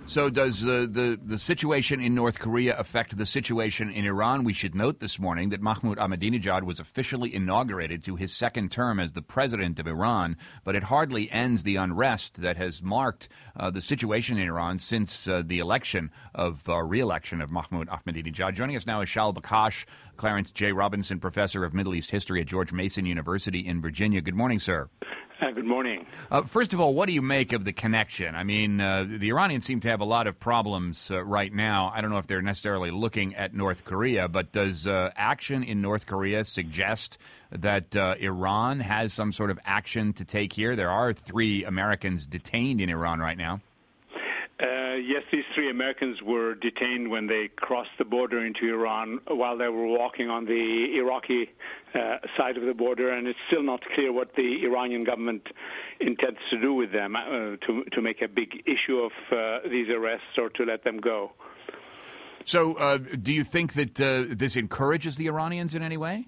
So does the situation in North Korea affect the situation in Iran? We should note this morning that Mahmoud Ahmadinejad was officially inaugurated to his second term as the president of Iran, but it hardly ends the unrest that has marked the situation in Iran since the re-election of Mahmoud Ahmadinejad. Joining us now is Shaul Bakhash, Clarence J. Robinson Professor of Middle East History at George Mason University in Virginia. Good morning, sir. Good morning. First of all, what do you make of the connection? I mean, the Iranians seem to have a lot of problems right now. I don't know if they're necessarily looking at North Korea, but does action in North Korea suggest that Iran has some sort of action to take here? There are 3 Americans detained in Iran right now. Yes, these 3 Americans were detained when they crossed the border into Iran while they were walking on the Iraqi side of the border, and it's still not clear what the Iranian government intends to do with them, to make a big issue of these arrests or to let them go. So do you think that this encourages the Iranians in any way?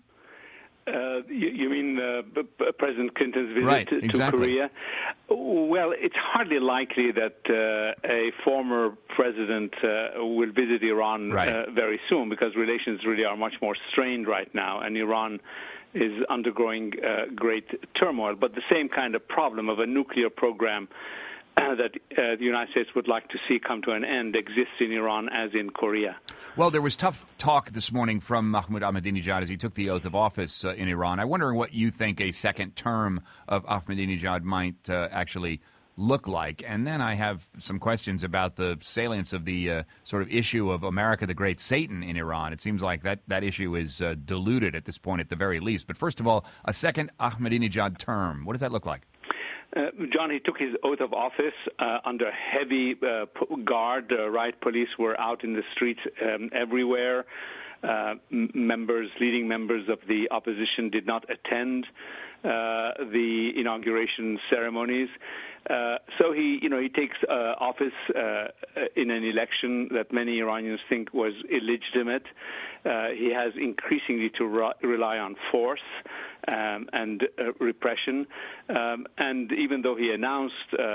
You mean President Clinton's visit to Korea? Well, it's hardly likely that a former president will visit Iran very soon, because relations really are much more strained right now, and Iran is undergoing great turmoil. But the same kind of problem of a nuclear program that the United States would like to see come to an end exists in Iran as in Korea. Well, there was tough talk this morning from Mahmoud Ahmadinejad as he took the oath of office in Iran. I'm wondering what you think a second term of Ahmadinejad might actually look like. And then I have some questions about the salience of the sort of issue of America the Great Satan in Iran. It seems like that issue is diluted at this point at the very least. But first of all, a second Ahmadinejad term, what does that look like? John, he took his oath of office under heavy guard. Police were out in the streets everywhere. Leading members of the opposition did not attend the inauguration ceremonies. So he takes office in an election that many Iranians think was illegitimate. He has increasingly to rely on force and repression. And even though he announced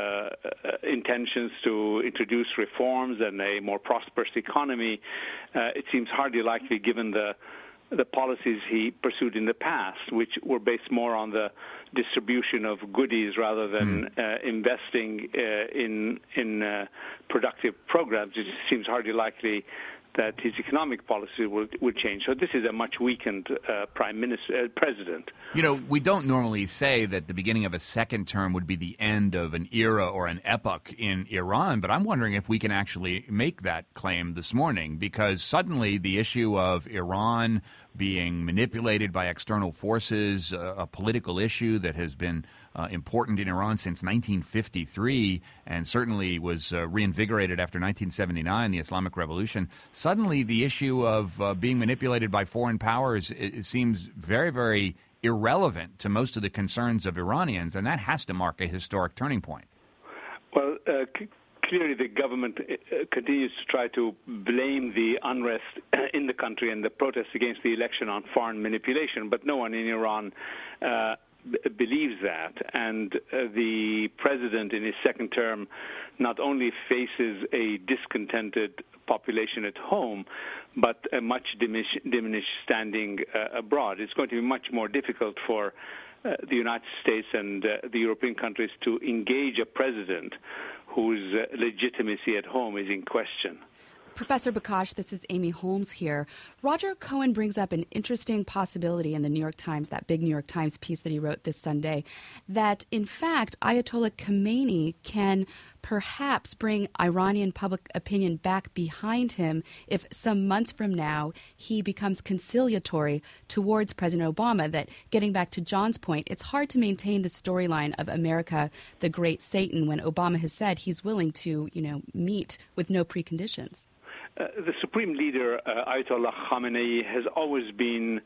intentions to introduce reforms and a more prosperous economy, it seems hardly likely given the policies he pursued in the past, which were based more on the distribution of goodies rather than investing in productive programs. It seems hardly likely that his economic policy will change. So this is a much weakened president. You know, we don't normally say that the beginning of a second term would be the end of an era or an epoch in Iran, but I'm wondering if we can actually make that claim this morning, because suddenly the issue of Iran being manipulated by external forces, a political issue that has been important in Iran since 1953 and certainly was reinvigorated after 1979, the Islamic Revolution. Suddenly the issue of being manipulated by foreign powers, it seems very, very irrelevant to most of the concerns of Iranians, and that has to mark a historic turning point. Well, clearly the government continues to try to blame the unrest in the country and the protests against the election on foreign manipulation, but no one in Iran believes that. And the president in his second term not only faces a discontented population at home, but a much diminished standing abroad. It's going to be much more difficult for the United States and the European countries to engage a president whose legitimacy at home is in question. Professor Bakhash, this is Amy Holmes here. Roger Cohen brings up an interesting possibility in the New York Times, that big New York Times piece that he wrote this Sunday, that in fact Ayatollah Khomeini can perhaps bring Iranian public opinion back behind him if some months from now he becomes conciliatory towards President Obama. That, getting back to John's point, it's hard to maintain the storyline of America the Great Satan when Obama has said he's willing to, meet with no preconditions. The supreme leader, Ayatollah Khamenei, has always been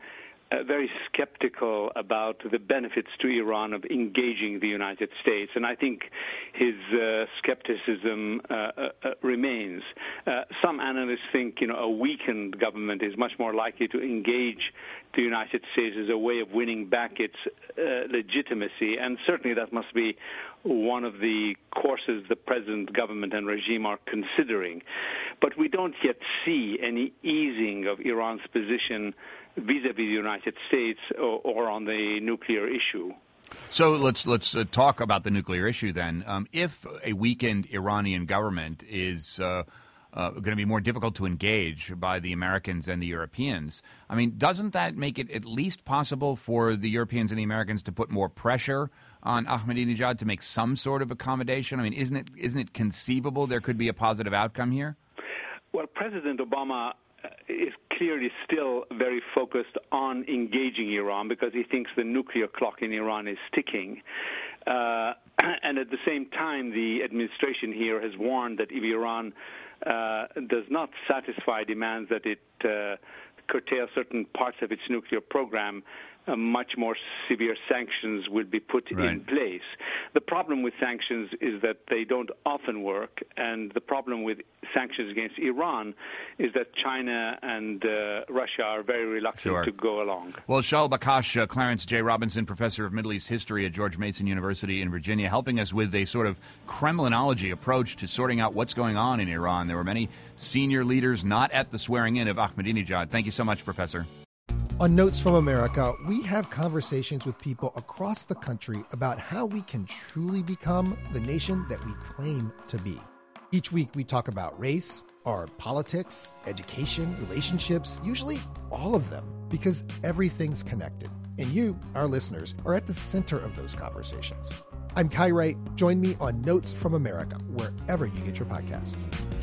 very skeptical about the benefits to Iran of engaging the United States, and I think his skepticism remains. Some analysts think, a weakened government is much more likely to engage the United States as a way of winning back its legitimacy, and certainly that must be one of the courses the present government and regime are considering. But we don't yet see any easing of Iran's position vis-a-vis the United States or on the nuclear issue. So let's talk about the nuclear issue then. If a weakened Iranian government is going to be more difficult to engage by the Americans and the Europeans, I mean, doesn't that make it at least possible for the Europeans and the Americans to put more pressure on Ahmadinejad to make some sort of accommodation? I mean, isn't it conceivable there could be a positive outcome here? Well, President Obama is clearly still very focused on engaging Iran because he thinks the nuclear clock in Iran is ticking. And at the same time, the administration here has warned that if Iran does not satisfy demands that it curtail certain parts of its nuclear program, much more severe sanctions will be put in place. The problem with sanctions is that they don't often work, and the problem with sanctions against Iran is that China and Russia are very reluctant to go along. Well, Shaul Bakhash, Clarence J. Robinson, professor of Middle East history at George Mason University in Virginia, helping us with a sort of Kremlinology approach to sorting out what's going on in Iran. There were many senior leaders not at the swearing-in of Ahmadinejad. Thank you so much, Professor. On Notes from America, we have conversations with people across the country about how we can truly become the nation that we claim to be. Each week, we talk about race, our politics, education, relationships, usually all of them, because everything's connected. And you, our listeners, are at the center of those conversations. I'm Kai Wright. Join me on Notes from America, wherever you get your podcasts.